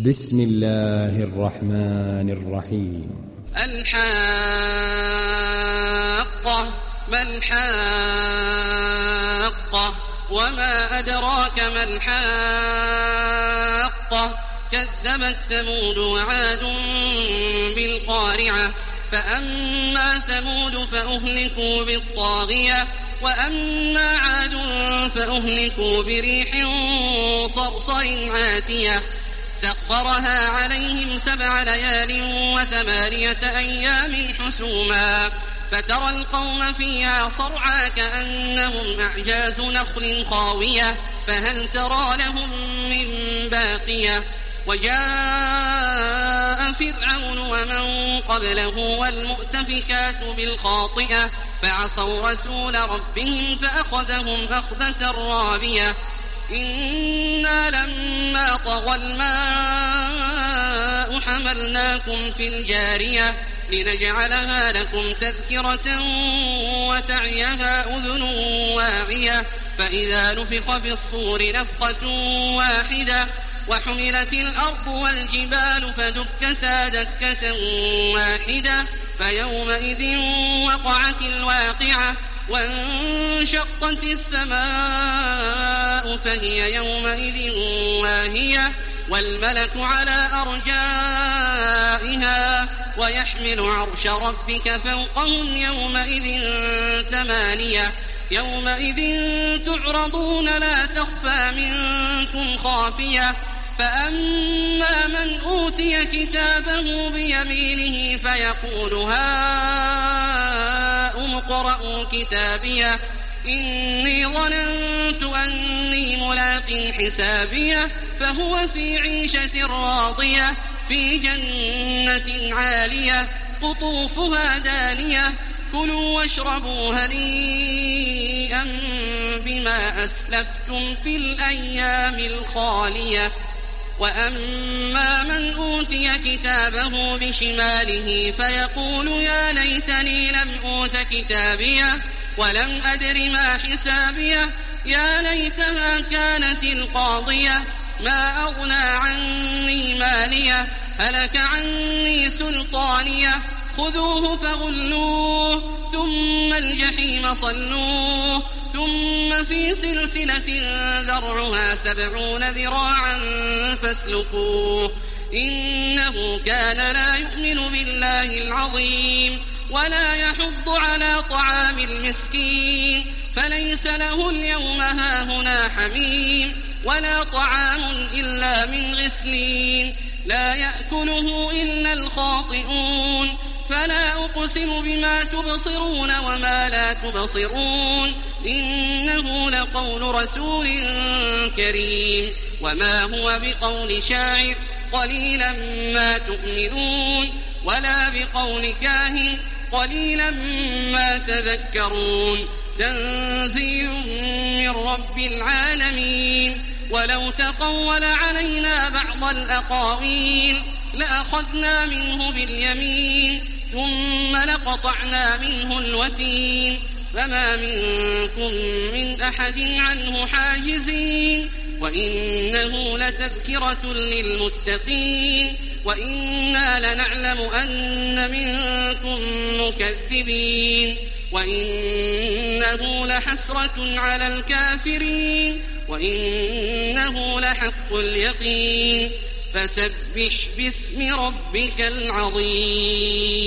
بسم الله الرحمن الرحيم. الحاقة ما الحاقة وما أدراك ما الحاقة كذبت ثمود وعاد بالقارعة فأما ثمود فأهلكوا بالطاغية وأما عاد فأهلكوا بريح صرصر عاتية سخرها عليهم 7 ليال و8 أيام حسوما فترى القوم فيها صرعى كأنهم أعجاز نخل خاوية فهل ترى لهم من باقية وجاء فرعون ومن قبله والمؤتفكات بالخاطئة فعصوا رسول ربهم فأخذهم أخذة رابية إنا لما طغى الماء حملناكم في الجارية لنجعلها لكم تذكرة وتعيها أذن واعية فإذا نفخ في الصور نفخة واحدة وحملت الأرض والجبال فدكتا دكة واحدة فيومئذ وقعت الواقعة وانشقت السماء فهي يومئذ واهية والملك على أرجائها ويحمل عرش ربك فوقهم يومئذ 8 يومئذ تعرضون لا تخفى منكم خافية فأما من أوتي كتابه بيمينه فيقول هاؤم اقرءوا كتابيه إني ظننت أني ملاق حسابيه فهو في عيشة راضية في جنة عالية قطوفها دانية كلوا واشربوا هنيئا بما أسلفتم في الأيام الخالية وأما من أوتي كتابه بشماله فيقول يا ليتني لم أوت كتابيه ولم أدر ما حسابيه يا ليتها كانت القاضية ما أغنى عني ماليه هلك عني سلطانيه خذوه فغلوه ثم الجحيم صلوه ثم في سلسلة ذرعها 70 ذراعا فاسلكوه إنه كان لا يؤمن بالله العظيم ولا يحض على طعام المسكين فليس له اليوم هاهنا حميم ولا طعام إلا من غسلين لا يأكله إلا الخاطئون فلا أقسم بما تبصرون وما لا تبصرون إنه لقول رسول كريم وما هو بقول شاعر قليلا ما تؤمنون ولا بقول كاهن قليلا ما تذكرون تنزيل من رب العالمين ولو تقول علينا بعض الأقاويل لأخذنا منه باليمين ثم لقطعنا منه الوتين فما منكم من أحد عنه حاجزين وإنه لتذكرة للمتقين وإنا لنعلم أن منكم مكذبين وإنه لحسرة على الكافرين وإنه لحق اليقين فسبح باسم ربك العظيم.